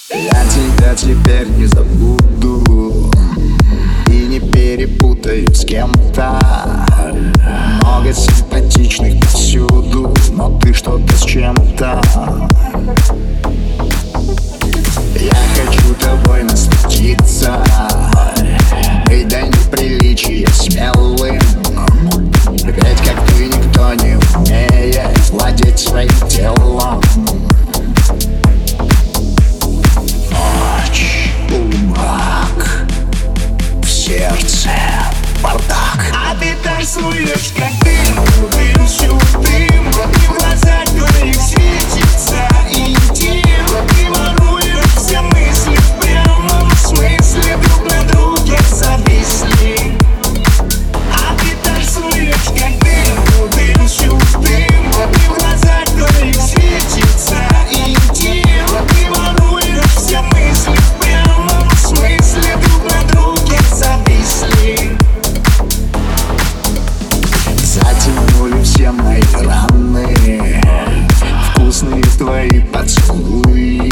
Я тебя теперь не забуду и не перепутаю с кем-то. Много симпатичных повсюду, но ты что-то с чем-то. Я хочу тобой насладиться, быть до неприличия смелым. Ведь как ты никто не умеет владеть своим телом. Ночь, полумрак, в сердце бардак. А ты танцуешь, как дым, чувств дым. И в глазах твоих светится интим. Ты воруешь все мысли в прямом смысле. Друг на друге зависли. А ты танцуешь, как дым, чувств дым. И в глазах твоих светится интим. Ты воруешь все мысли в прямом смысле. Друг на друге зависли. Затянули все мои раны, вкусные твои поцелуи.